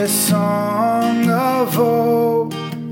this song of hope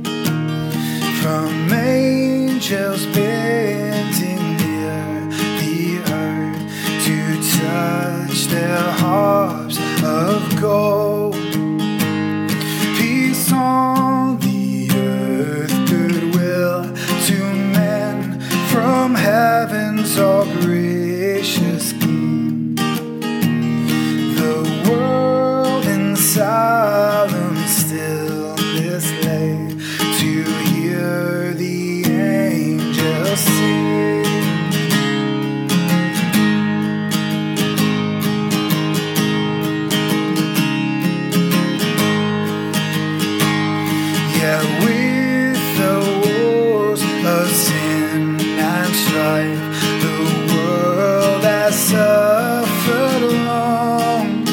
from angels bending near the earth to touch their harps of gold. Peace on the earth, goodwill to men from heaven's all gracious King. The world in solemn stillness lay to hear the angels sing. Yeah, with the wars of sin and strife, the world has suffered long.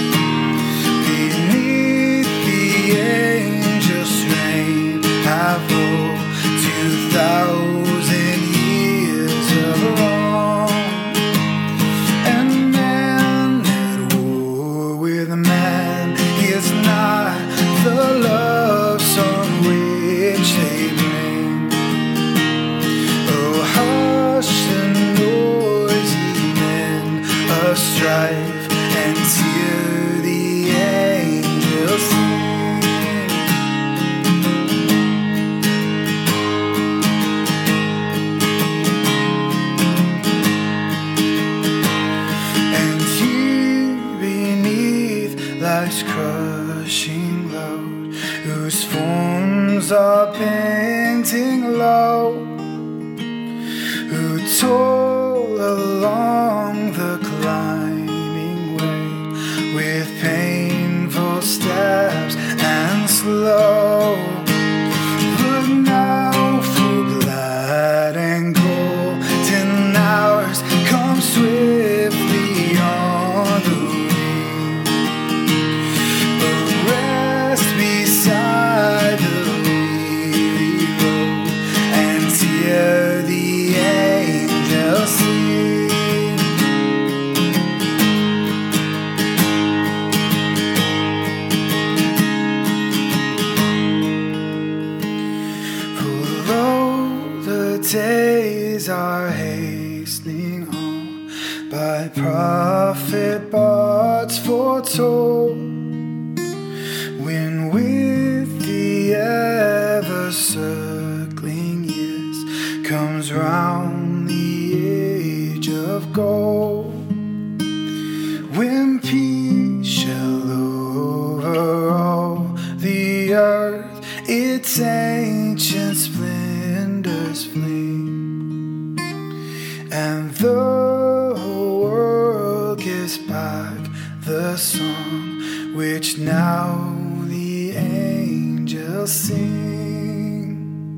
Beneath the angels' reign have ruled 2,000 years of wrong. And man at war with man is not the love song which they bring. Oh, hush the noisy men of strife and hear the angels sing. And here beneath life's crushing load, whose forms are bending low, who toil along the climbing way with painful steps and slow. Look now for glad and golden hours come swiftly on the wing. Rest beside the weary road and hear the angels sing. For lo, the days are hastening on, by prophet bards foretold, when with the ever-circling years comes round the age of gold, when peace shall overall the earth, its ancient splendors fling, and the world gives back the song which now the angels sing.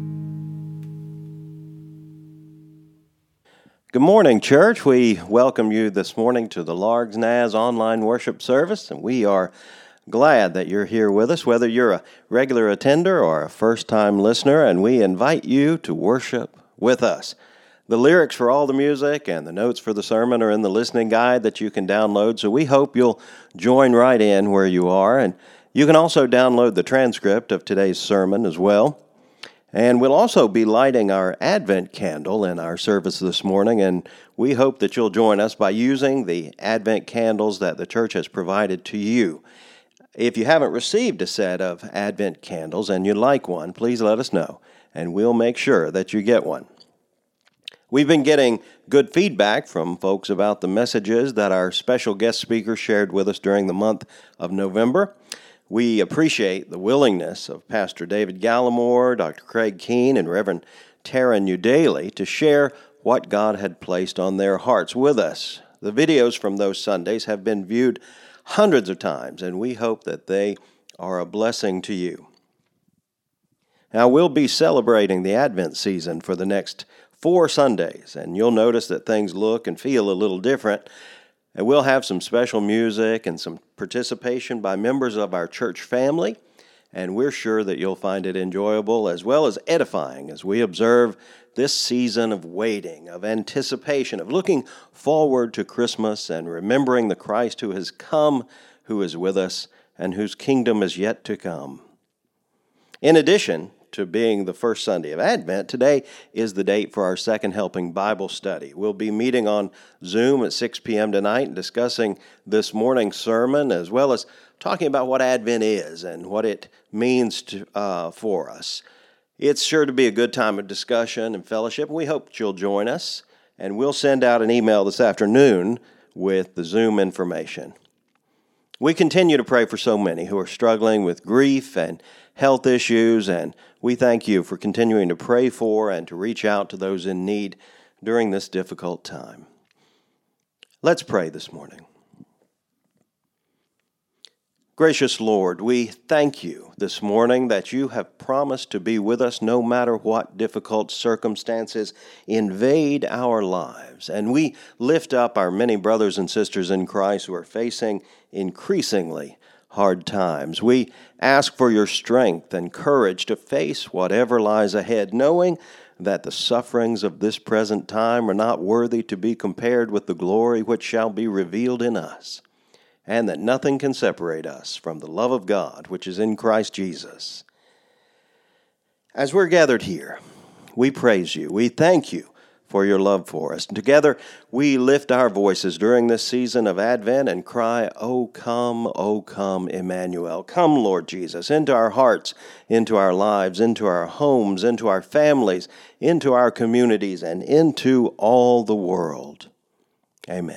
Good morning, church. We welcome you this morning to the Largs Naz online worship service, and we are glad that you're here with us, whether you're a regular attender or a first-time listener, and we invite you to worship with us. The lyrics for all the music and the notes for the sermon are in the listening guide that you can download, so we hope you'll join right in where you are, and you can also download the transcript of today's sermon as well. And we'll also be lighting our Advent candle in our service this morning, and we hope that you'll join us by using the Advent candles that the church has provided to you. If you haven't received a set of Advent candles and you'd like one, please let us know, and we'll make sure that you get one. We've been getting good feedback from folks about the messages that our special guest speaker shared with us during the month of November. We appreciate the willingness of Pastor David Gallimore, Dr. Craig Keene, and Reverend Tara Newdaly to share what God had placed on their hearts with us. The videos from those Sundays have been viewed hundreds of times, and we hope that they are a blessing to you. Now, we'll be celebrating the Advent season for the next 4 Sundays, and you'll notice that things look and feel a little different. And we'll have some special music and some participation by members of our church family, and we're sure that you'll find it enjoyable as well as edifying as we observe this season of waiting, of anticipation, of looking forward to Christmas and remembering the Christ who has come, who is with us and whose kingdom is yet to come. In addition to being the first Sunday of Advent, today is the date for our Second Helping Bible study. We'll be meeting on Zoom at 6 p.m. tonight and discussing this morning's sermon, as well as talking about what Advent is and what it means for us. It's sure to be a good time of discussion and fellowship, and we hope that you'll join us. And we'll send out an email this afternoon with the Zoom information. We continue to pray for so many who are struggling with grief and health issues, and we thank you for continuing to pray for and to reach out to those in need during this difficult time. Let's pray this morning. Gracious Lord, we thank you this morning that you have promised to be with us no matter what difficult circumstances invade our lives. And we lift up our many brothers and sisters in Christ who are facing increasingly hard times. We ask for your strength and courage to face whatever lies ahead, knowing that the sufferings of this present time are not worthy to be compared with the glory which shall be revealed in us, and that nothing can separate us from the love of God which is in Christ Jesus. As we're gathered here, we praise you. We thank you for your love for us. And together, we lift our voices during this season of Advent and cry, O come, Emmanuel. Come, Lord Jesus, into our hearts, into our lives, into our homes, into our families, into our communities, and into all the world. Amen.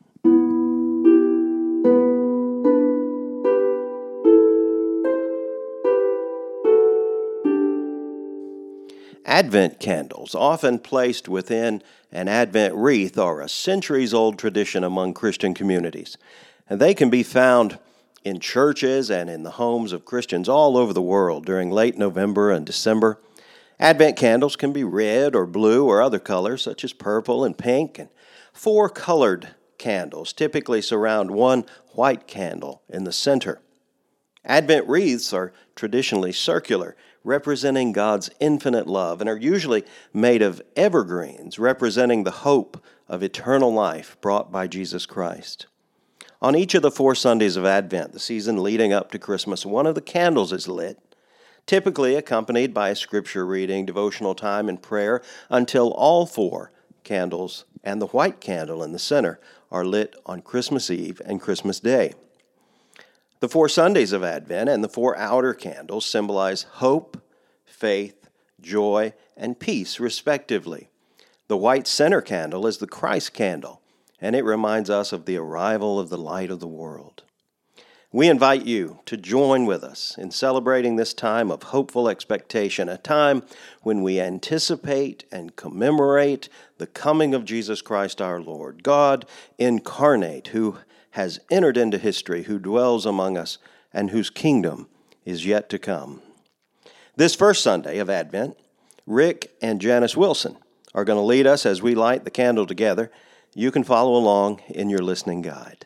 Advent candles, often placed within an Advent wreath, are a centuries-old tradition among Christian communities. And they can be found in churches and in the homes of Christians all over the world during late November and December. Advent candles can be red or blue or other colors, such as purple and pink. And 4 colored candles typically surround one white candle in the center. Advent wreaths are traditionally circular, representing God's infinite love, and are usually made of evergreens, representing the hope of eternal life brought by Jesus Christ. On each of the 4 Sundays of Advent, the season leading up to Christmas, one of the candles is lit, typically accompanied by a scripture reading, devotional time, and prayer, until all 4 candles and the white candle in the center are lit on Christmas Eve and Christmas Day. The 4 Sundays of Advent and the 4 outer candles symbolize hope, faith, joy, and peace, respectively. The white center candle is the Christ candle, and it reminds us of the arrival of the light of the world. We invite you to join with us in celebrating this time of hopeful expectation, a time when we anticipate and commemorate the coming of Jesus Christ our Lord, God incarnate, who has entered into history, who dwells among us, and whose kingdom is yet to come. This first Sunday of Advent, Rick and Janice Wilson are going to lead us as we light the candle together. You can follow along in your listening guide.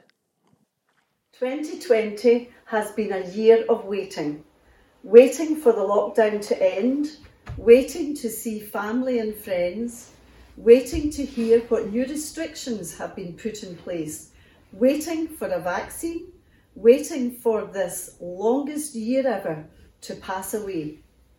2020 has been a year of waiting. Waiting for the lockdown to end, waiting to see family and friends, waiting to hear what new restrictions have been put in place, waiting for a vaccine, waiting for this longest year ever to pass away.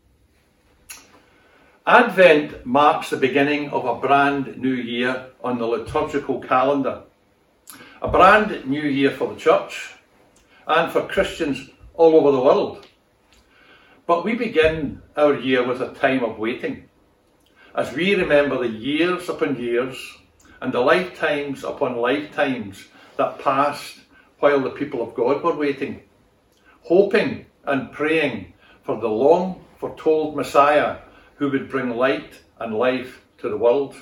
Advent marks the beginning of a brand new year on the liturgical calendar. A brand new year for the church and for Christians all over the world. But we begin our year with a time of waiting, as we remember the years upon years and the lifetimes upon lifetimes that passed while the people of God were waiting, hoping and praying for the long foretold Messiah who would bring light and life to the world.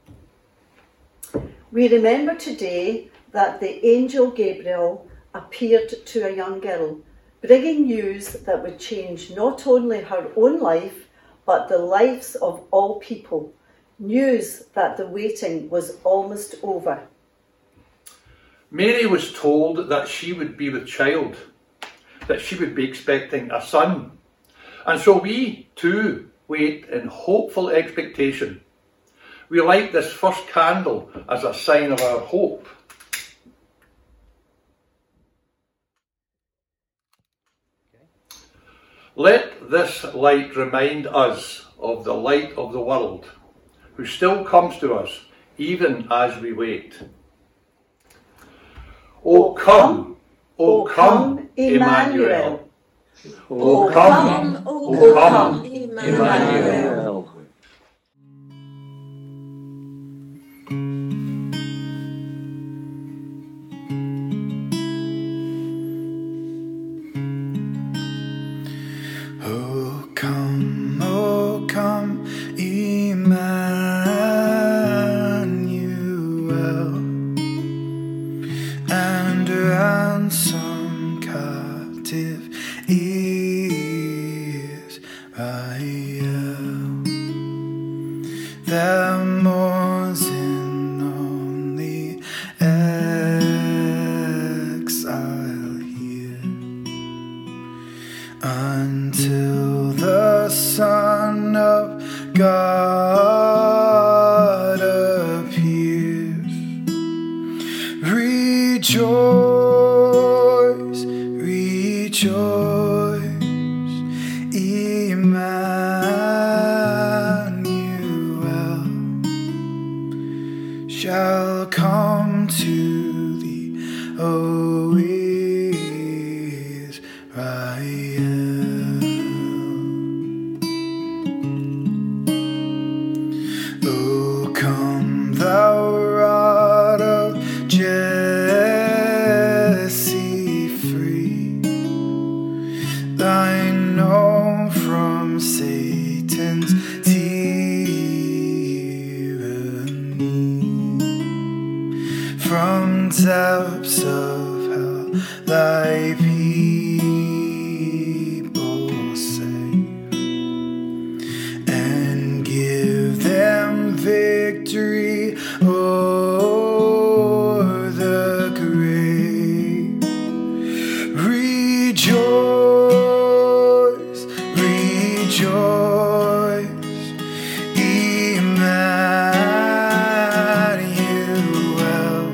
We remember today that the angel Gabriel appeared to a young girl, bringing news that would change not only her own life, but the lives of all people. News that the waiting was almost over. Mary was told that she would be with child, that she would be expecting a son. And so we too wait in hopeful expectation. We light this first candle as a sign of our hope. Let this light remind us of the light of the world, who still comes to us even as we wait. O come, Emmanuel. O come, Emmanuel. Oh come, Emmanuel, and ransom captive Israel. That mourns in lonely exile here, until the Son of God appears. Rejoice, rejoice, Emmanuel shall come to thee, O Israel. O come, thou rod of Jesse free, thine own from Satan's tyranny. From depths of hell thy people save, and give them victory o'er the grave. Rejoice, rejoice, Emmanuel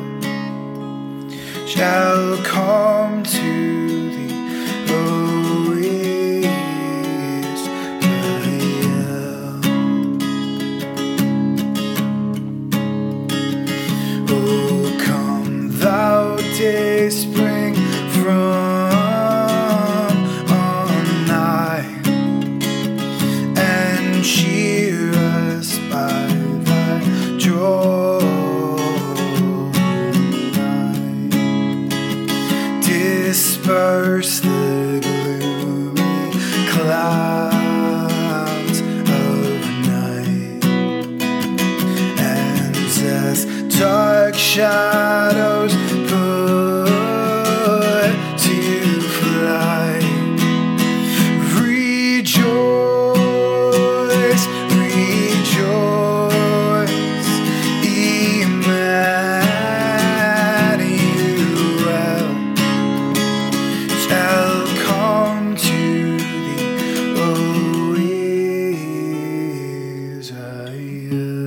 shall come to thee, O Israel. O come, thou day spring from on high, and cheer us by thy joy light. Disperse the gloomy clouds of night, and as dark shadows put to flight. Rejoice, rejoice, Emmanuel shall come to thee, O Israel.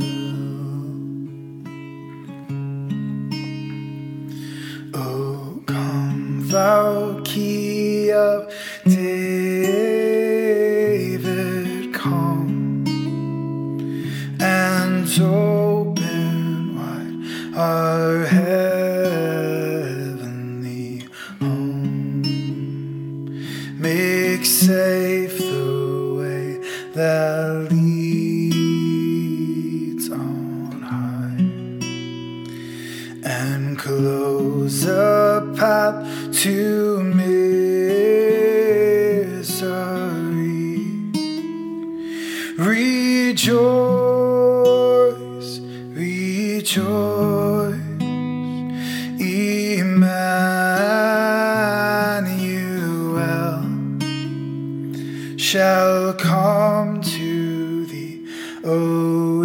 O come, thou key of David, come and open wide our heavenly home. Make safe the way that leads on high, and close a path to misery. Rejoice, rejoice, Emmanuel shall come to thee, O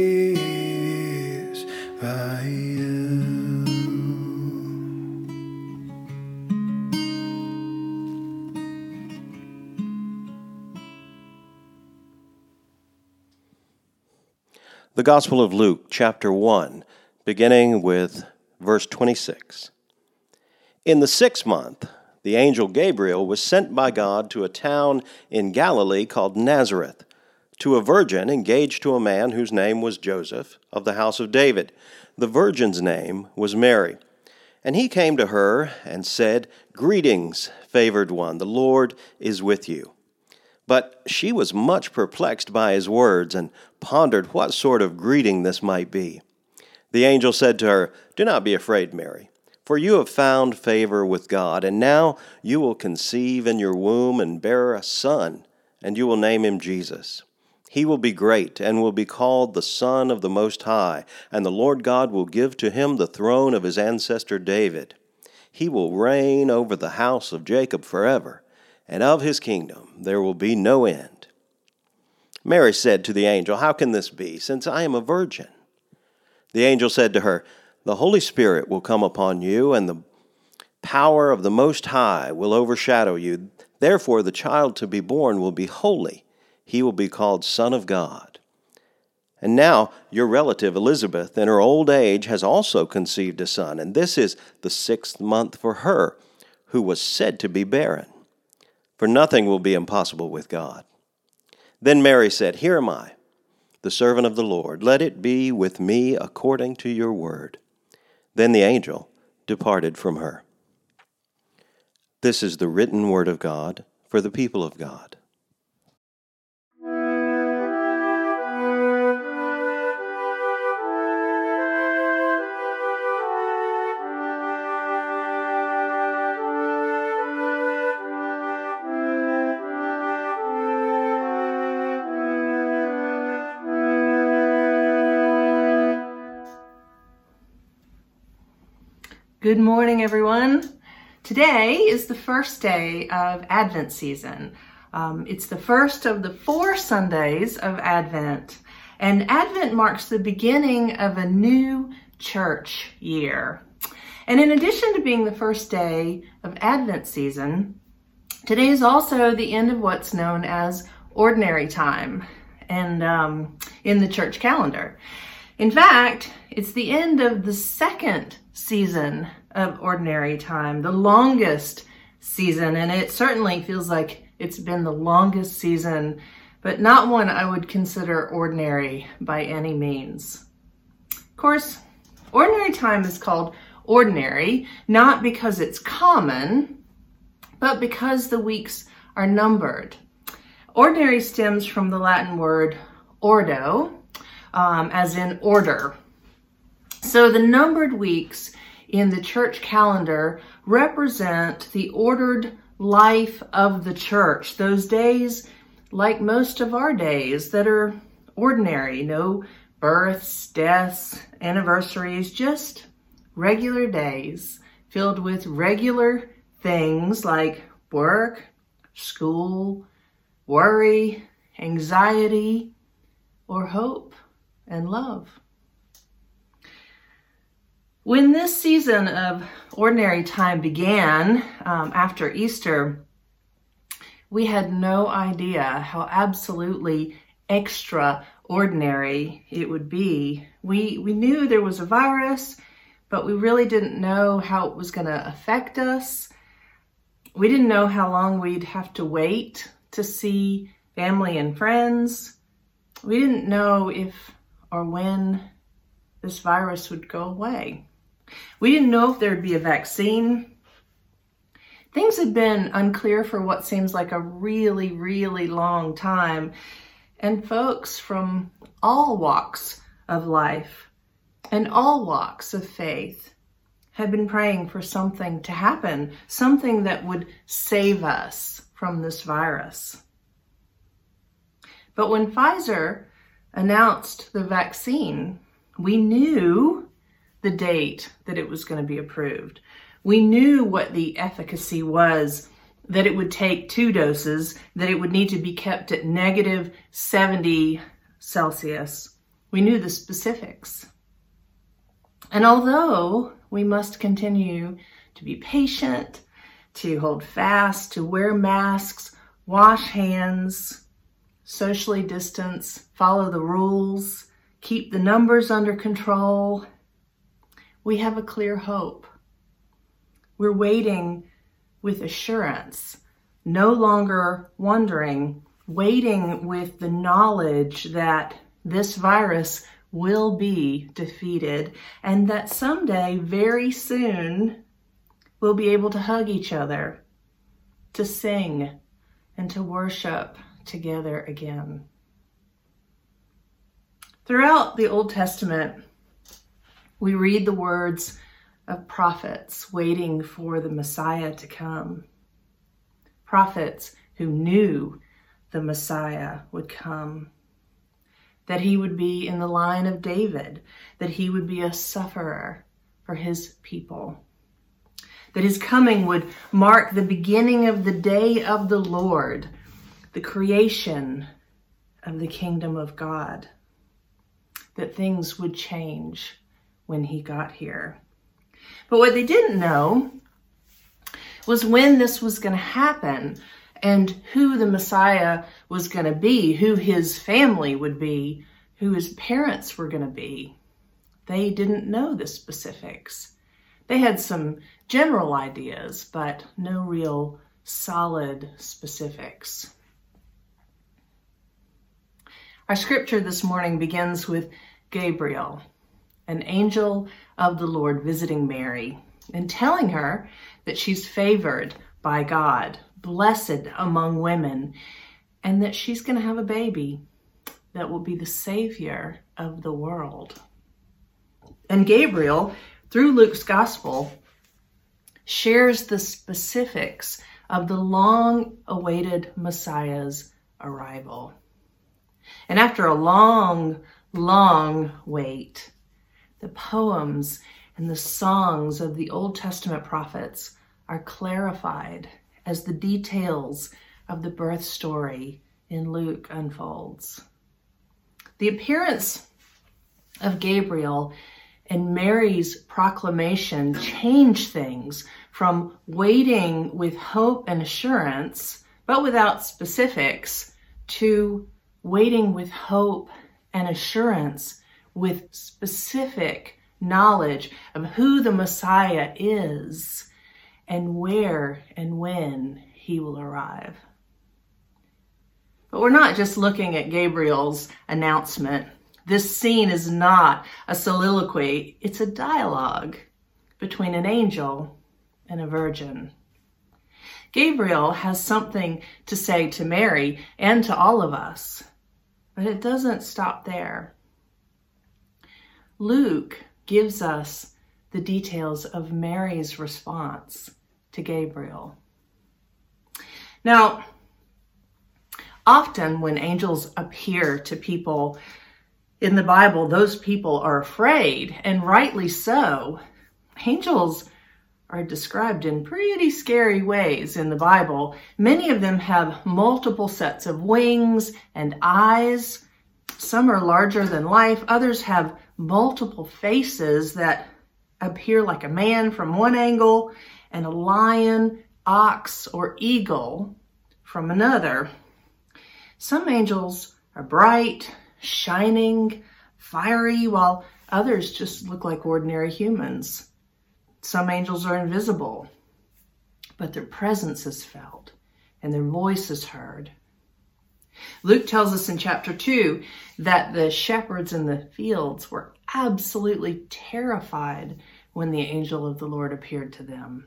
Israel. The Gospel of Luke, chapter 1, beginning with verse 26. In the 6th month, The angel Gabriel was sent by God to a town in Galilee called Nazareth, to a virgin engaged to a man whose name was Joseph, of the house of David. The virgin's name was Mary. And he came to her and said, "Greetings, favored one, the Lord is with you." But she was much perplexed by his words and pondered what sort of greeting this might be. The angel said to her, "Do not be afraid, Mary, for you have found favor with God, and now you will conceive in your womb and bear a son, and you will name him Jesus. He will be great and will be called the Son of the Most High, and the Lord God will give to him the throne of his ancestor David. He will reign over the house of Jacob forever, and of his kingdom there will be no end." Mary said to the angel, "How can this be, since I am a virgin?" The angel said to her, "The Holy Spirit will come upon you, and the power of the Most High will overshadow you. Therefore the child to be born will be holy. He will be called Son of God. And now your relative Elizabeth, in her old age, has also conceived a son, and this is the 6th month for her, who was said to be barren. For nothing will be impossible with God." Then Mary said, "Here am I, the servant of the Lord. Let it be with me according to your word." Then the angel departed from her. This is the written word of God for the people of God. Good morning, everyone. Today is the first day of Advent season. It's the first of the 4 Sundays of Advent, and Advent marks the beginning of a new church year. And in addition to being the first day of Advent season, today is also the end of what's known as Ordinary Time and in the church calendar. In fact, it's the end of the 2nd season of Ordinary Time, the longest season, and it certainly feels like it's been the longest season, but not one I would consider ordinary by any means. Of course, Ordinary Time is called ordinary, not because it's common, but because the weeks are numbered. Ordinary stems from the Latin word ordo, as in order. So the numbered weeks in the church calendar represent the ordered life of the church. Those days, like most of our days, that are ordinary. No births, deaths, anniversaries, just regular days filled with regular things like work, school, worry, anxiety, or hope and love. When this season of Ordinary Time began after Easter, we had no idea how absolutely extraordinary it would be. We knew there was a virus, but we really didn't know how it was going to affect us. We didn't know how long we'd have to wait to see family and friends. We didn't know if or when this virus would go away. We didn't know if there'd be a vaccine. Things had been unclear for what seems like a really, really long time. And folks from all walks of life and all walks of faith had been praying for something to happen, something that would save us from this virus. But when Pfizer announced the vaccine, we knew the date that it was going to be approved. We knew what the efficacy was, that it would take 2 doses, that it would need to be kept at -70 Celsius. We knew the specifics. And although we must continue to be patient, to hold fast, to wear masks, wash hands, socially distance, follow the rules, keep the numbers under control, we have a clear hope. We're waiting with assurance, no longer wondering, waiting with the knowledge that this virus will be defeated and that someday, very soon, we'll be able to hug each other, to sing, and to worship together again. Throughout the Old Testament, we read the words of prophets waiting for the Messiah to come. Prophets who knew the Messiah would come, that he would be in the line of David, that he would be a sufferer for his people, that his coming would mark the beginning of the day of the Lord, the creation of the kingdom of God, that things would change when he got here. But what they didn't know was when this was going to happen and who the Messiah was going to be, who his family would be, who his parents were going to be. They didn't know the specifics. They had some general ideas, but no real solid specifics. Our scripture this morning begins with Gabriel, an angel of the Lord, visiting Mary and telling her that she's favored by God, blessed among women, and that she's going to have a baby that will be the Savior of the world. And Gabriel, through Luke's gospel, shares the specifics of the long-awaited Messiah's arrival. And after a long wait, the poems and the songs of the Old Testament prophets are clarified as the details of the birth story in Luke unfolds. The appearance of Gabriel and Mary's proclamation changed things from waiting with hope and assurance, but without specifics, to waiting with hope and assurance with specific knowledge of who the Messiah is and where and when he will arrive. But we're not just looking at Gabriel's announcement. This scene is not a soliloquy. It's a dialogue between an angel and a virgin. Gabriel has something to say to Mary and to all of us, but it doesn't stop there. Luke gives us the details of Mary's response to Gabriel. Now, often when angels appear to people in the Bible, those people are afraid, and rightly so. Angels are described in pretty scary ways in the Bible. Many of them have multiple sets of wings and eyes. Some are larger than life. Others have multiple faces that appear like a man from one angle and a lion, ox, or eagle from another. Some angels are bright, shining, fiery, while others just look like ordinary humans. Some angels are invisible, but their presence is felt and their voice is heard. Luke tells us in chapter 2 that the shepherds in the fields were absolutely terrified when the angel of the Lord appeared to them.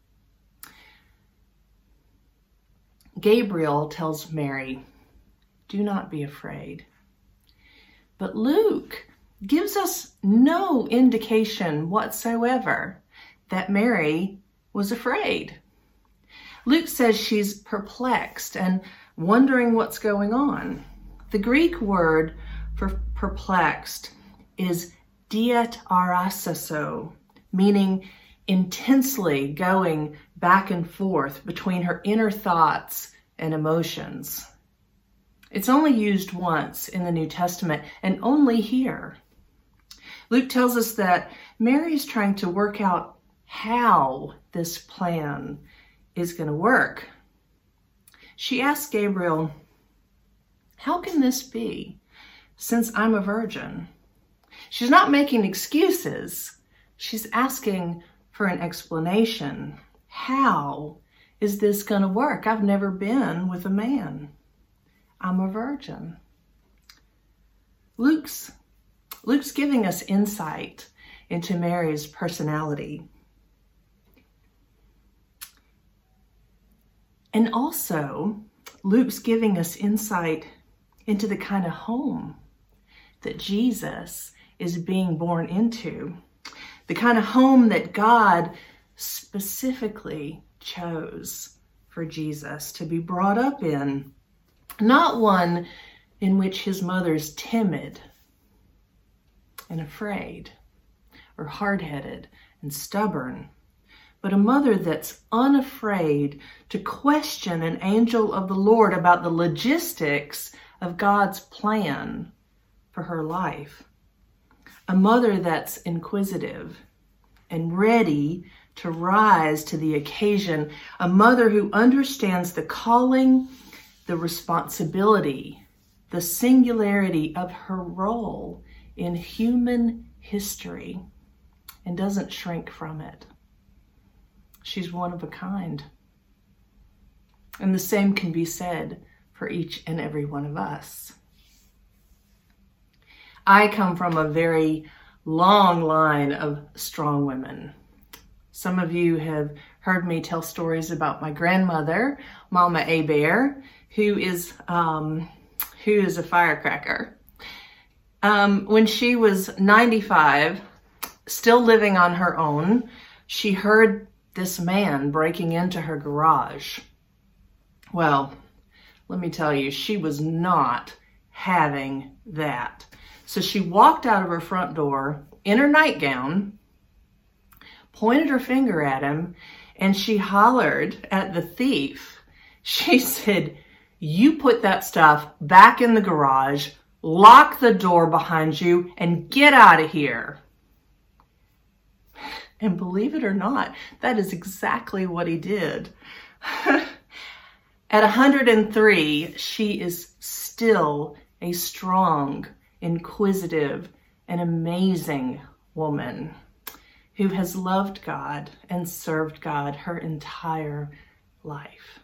Gabriel tells Mary, "Do not be afraid." But Luke gives us no indication whatsoever that Mary was afraid. Luke says she's perplexed and wondering what's going on. The Greek word for perplexed is diatarasaso, meaning intensely going back and forth between her inner thoughts and emotions. It's only used once in the New Testament, and only here. Luke tells us that Mary's trying to work out how this plan is going to work. She asks Gabriel, "How can this be, since I'm a virgin?" She's not making excuses. She's asking for an explanation. How is this going to work? I've never been with a man. I'm a virgin. Luke's giving us insight into Mary's personality. And also, Luke's giving us insight into the kind of home that Jesus is being born into. The kind of home that God specifically chose for Jesus to be brought up in. Not one in which his mother's timid and afraid or hard-headed and stubborn, but a mother that's unafraid to question an angel of the Lord about the logistics of God's plan for her life. A mother that's inquisitive and ready to rise to the occasion. A mother who understands the calling, the responsibility, the singularity of her role in human history and doesn't shrink from it. She's one of a kind. And the same can be said for each and every one of us. I come from a very long line of strong women. Some of you have heard me tell stories about my grandmother, Mama Hebert, who is a firecracker. When she was 95, still living on her own, she heard this man breaking into her garage. Well, let me tell you, she was not having that. So she walked out of her front door in her nightgown, pointed her finger at him, and she hollered at the thief. She said, "You put that stuff back in the garage, lock the door behind you, and get out of here." And believe it or not, that is exactly what he did. At 103, she is still a strong, inquisitive, and amazing woman who has loved God and served God her entire life.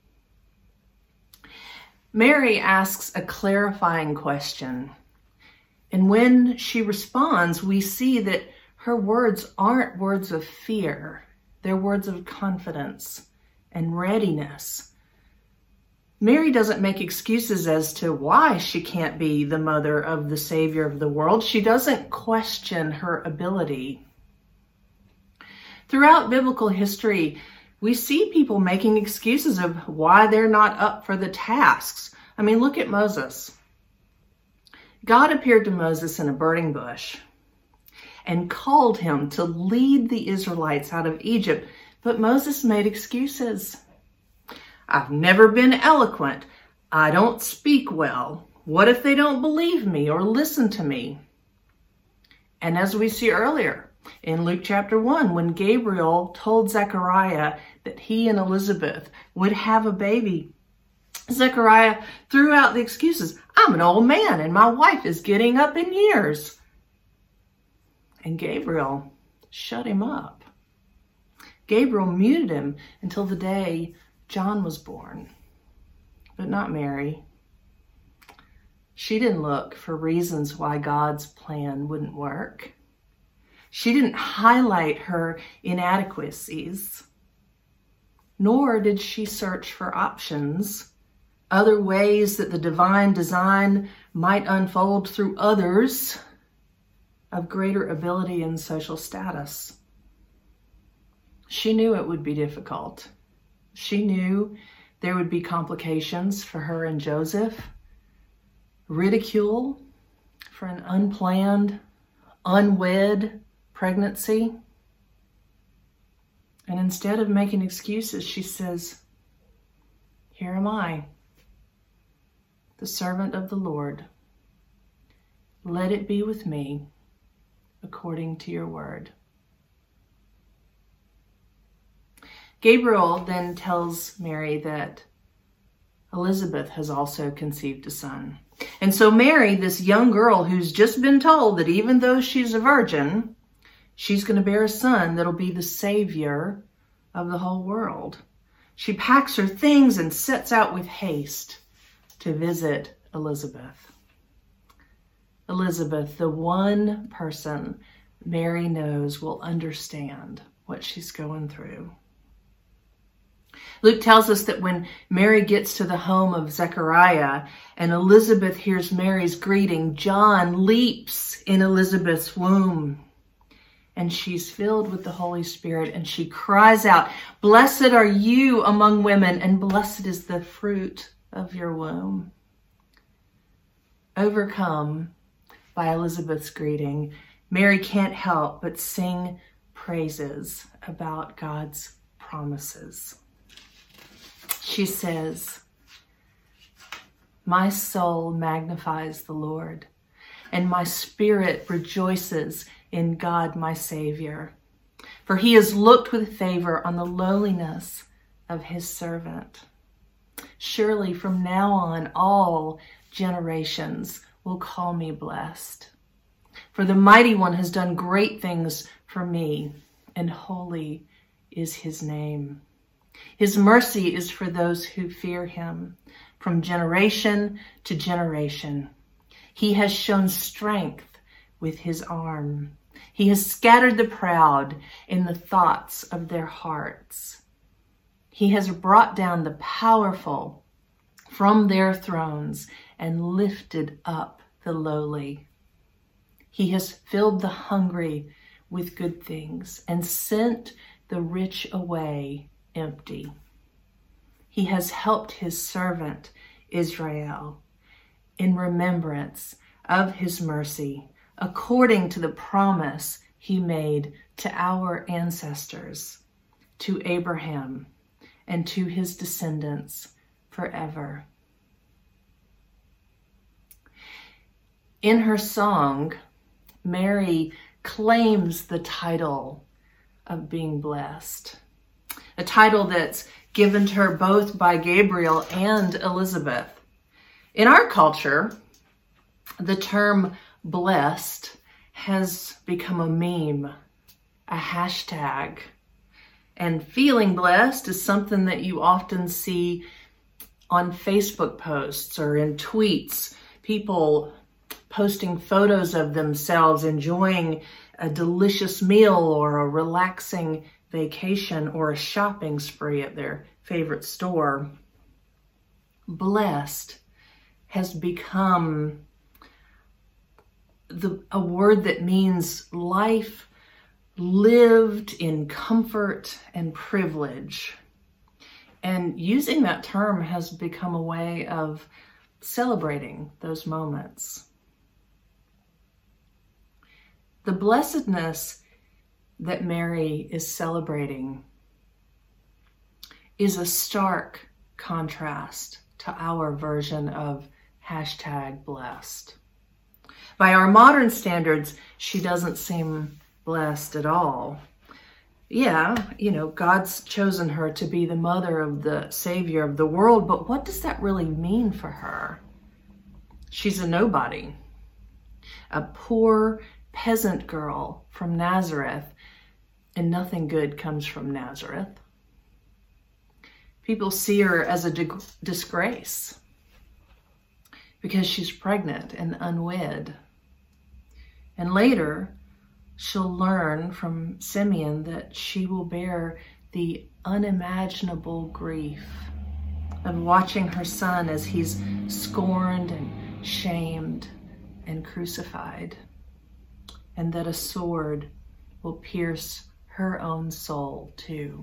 Mary asks a clarifying question, and when she responds, we see that her words aren't words of fear. They're words of confidence and readiness. Mary doesn't make excuses as to why she can't be the mother of the Savior of the world. She doesn't question her ability. Throughout biblical history, we see people making excuses of why they're not up for the tasks. I mean, look at Moses. God appeared to Moses in a burning bush and called him to lead the Israelites out of Egypt, but Moses made excuses. "I've never been eloquent. I don't speak well. What if they don't believe me or listen to me?" And as we see earlier in Luke chapter 1, when Gabriel told Zechariah that he and Elizabeth would have a baby, Zechariah threw out the excuses. "I'm an old man and my wife is getting up in years." And Gabriel shut him up. Gabriel muted him until the day John was born, but not Mary. She didn't look for reasons why God's plan wouldn't work. She didn't highlight her inadequacies, nor did she search for options, other ways that the divine design might unfold through others of greater ability and social status. She knew it would be difficult. She knew there would be complications for her and Joseph, ridicule for an unplanned, unwed pregnancy. And instead of making excuses, she says, "Here am I, the servant of the Lord. Let it be with me according to your word." Gabriel then tells Mary that Elizabeth has also conceived a son. And so Mary, this young girl who's just been told that even though she's a virgin, she's going to bear a son that'll be the Savior of the whole world. She packs her things and sets out with haste to visit Elizabeth. Elizabeth, the one person Mary knows will understand what she's going through. Luke tells us that when Mary gets to the home of Zechariah and Elizabeth hears Mary's greeting, John leaps in Elizabeth's womb. And she's filled with the Holy Spirit, and she cries out, "Blessed are you among women, and blessed is the fruit of your womb." Overcome by Elizabeth's greeting, Mary can't help but sing praises about God's promises. She says, "My soul magnifies the Lord, and my spirit rejoices in God my Savior. For he has looked with favor on the lowliness of his servant. Surely from now on all generations will call me blessed. For the Mighty One has done great things for me, and holy is his name. His mercy is for those who fear him, from generation to generation. He has shown strength with his arm. He has scattered the proud in the thoughts of their hearts. He has brought down the powerful from their thrones and lifted up the lowly. He has filled the hungry with good things and sent the rich away empty. He has helped his servant Israel in remembrance of his mercy, according to the promise he made to our ancestors, to Abraham, and to his descendants forever." In her song, Mary claims the title of being blessed, a title that's given to her both by Gabriel and Elizabeth. In our culture, the term blessed has become a meme, a hashtag. And feeling blessed is something that you often see on Facebook posts or in tweets, people posting photos of themselves enjoying a delicious meal or a relaxing vacation or a shopping spree at their favorite store. Blessed has become a word that means life lived in comfort and privilege. And using that term has become a way of celebrating those moments. The blessedness that Mary is celebrating is a stark contrast to our version of hashtag blessed. By our modern standards, she doesn't seem blessed at all. Yeah, God's chosen her to be the mother of the Savior of the world, but what does that really mean for her? She's a nobody, a poor peasant girl from Nazareth, and nothing good comes from Nazareth. People see her as a disgrace because she's pregnant and unwed. And later, she'll learn from Simeon that she will bear the unimaginable grief of watching her son as he's scorned and shamed and crucified, and that a sword will pierce her own soul too.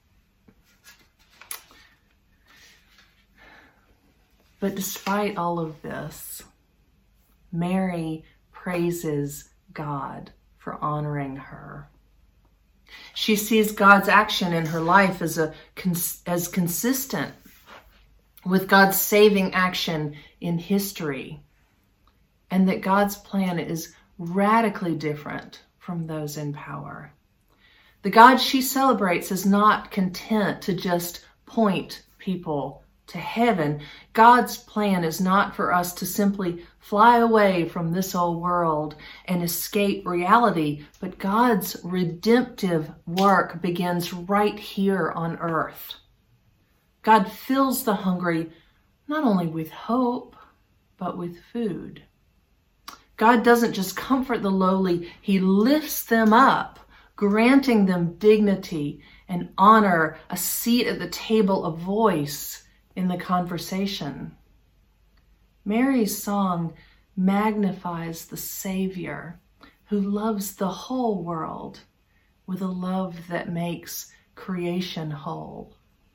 But despite all of this, Mary praises God for honoring her. She sees God's action in her life as consistent with God's saving action in history, and that God's plan is radically different from those in power. The God she celebrates is not content to just point people to heaven. God's plan is not for us to simply fly away from this old world and escape reality, but God's redemptive work begins right here on earth. God fills the hungry not only with hope, but with food. God doesn't just comfort the lowly, he lifts them up, granting them dignity and honor, a seat at the table, a voice in the conversation. Mary's song magnifies the Savior who loves the whole world with a love that makes creation whole.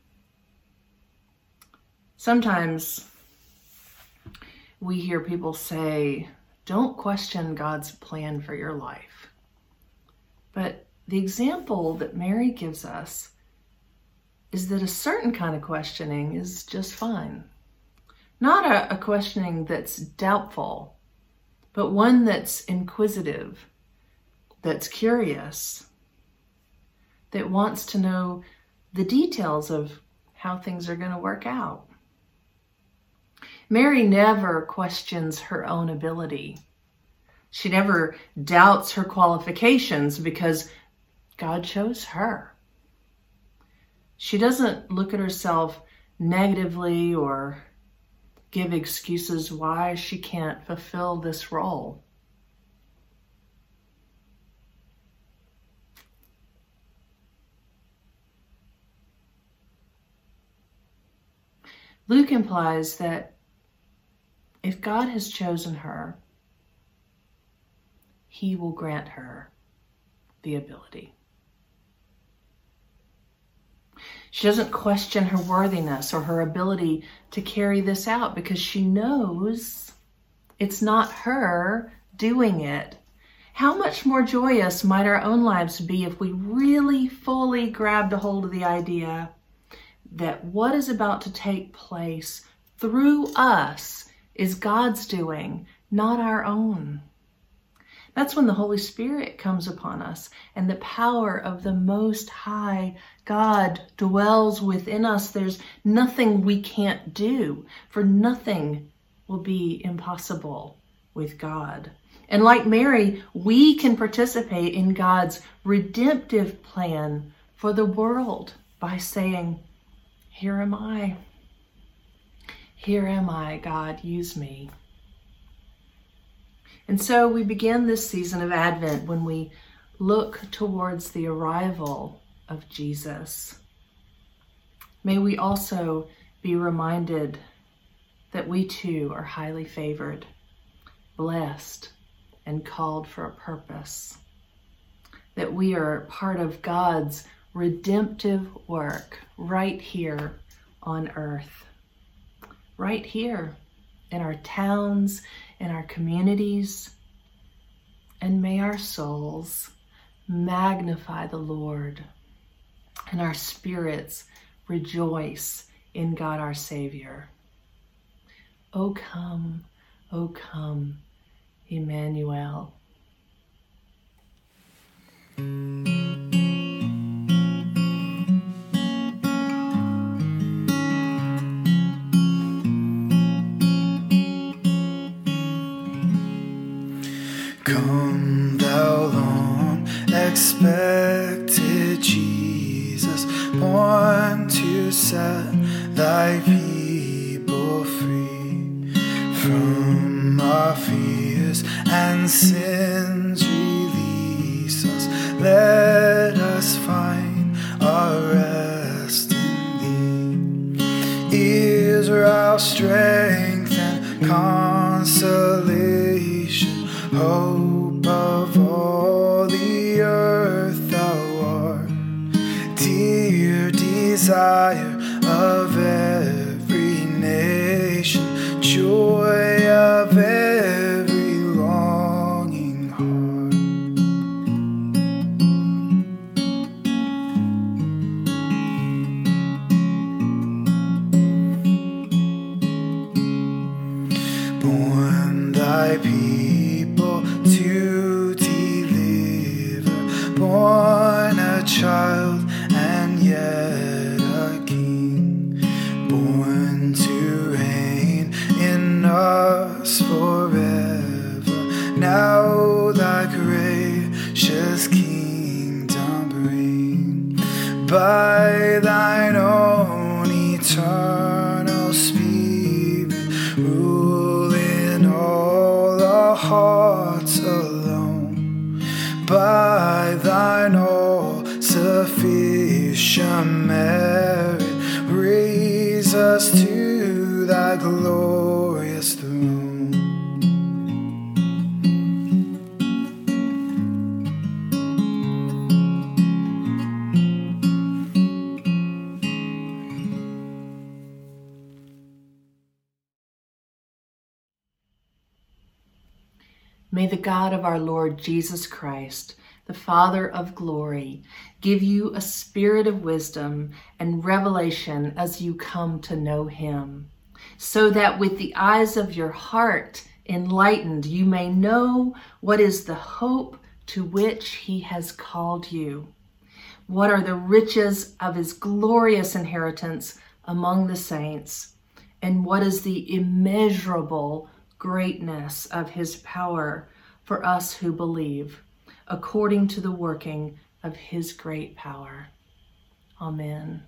Sometimes we hear people say, don't question God's plan for your life. But the example that Mary gives us is that a certain kind of questioning is just fine. Not a questioning that's doubtful, but one that's inquisitive, that's curious, that wants to know the details of how things are going to work out. Mary never questions her own ability. She never doubts her qualifications because God chose her. She doesn't look at herself negatively or give excuses why she can't fulfill this role. Luke implies that if God has chosen her, he will grant her the ability. She doesn't question her worthiness or her ability to carry this out because she knows it's not her doing it. How much more joyous might our own lives be if we really fully grabbed a hold of the idea that what is about to take place through us is God's doing, not our own. That's when the Holy Spirit comes upon us and the power of the Most High God dwells within us. There's nothing we can't do, for nothing will be impossible with God. And like Mary, we can participate in God's redemptive plan for the world by saying, "Here am I. Here am I, God, use me." And so we begin this season of Advent when we look towards the arrival of Jesus. May we also be reminded that we too are highly favored, blessed, and called for a purpose. That we are part of God's redemptive work right here on earth. Right here in our towns, in our communities, and may our souls magnify the Lord and our spirits rejoice in God our Savior. O come, Emmanuel. Come, thou long expected Jesus, born to set thy people free from our fears and sins. Release us, let us find our rest in thee. Israel, strength and consolation, hope of all the earth, thou art dear desire of every nation, joy of every longing heart. Born thy people to deliver, born a child and yet a king, born to reign in us forever. Now thy gracious kingdom bring, by thine own eternal thoughts alone, by thine all-sufficient merit, raise us to thy glorious throne. May the God of our Lord Jesus Christ, the Father of glory, give you a spirit of wisdom and revelation as you come to know him, so that with the eyes of your heart enlightened, you may know what is the hope to which he has called you. What are the riches of his glorious inheritance among the saints, and what is the immeasurable greatness of his power for us who believe, according to the working of his great power. Amen.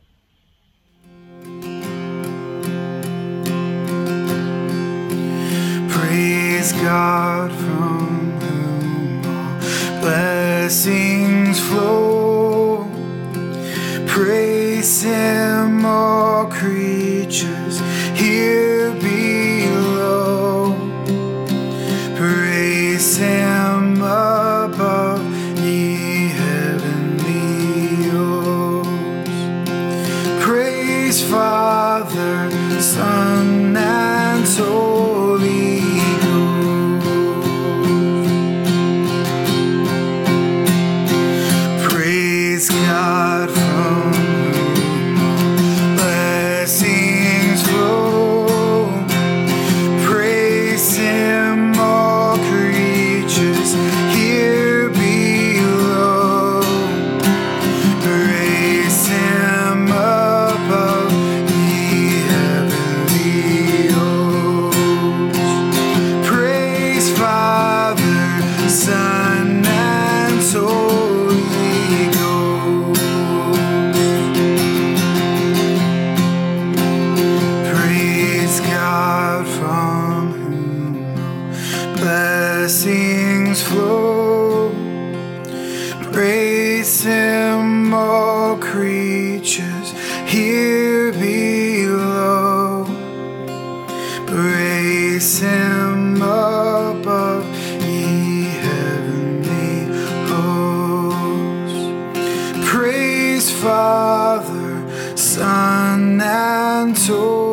Praise God, from whom all blessings flow. Praise him, all creatures here below. Praise him above, ye heavenly hosts. Praise Father, Son, and Holy Ghost. Praise God, from whom all blessings flow. Praise him, all creatures here below. Praise him above, ye heavenly hosts. Praise Father, Son, and Holy Ghost. Praise God, from whom all blessings flow. Praise him, all creatures here below. Praise him above, ye heavenly hosts. Praise Father, Son, and Holy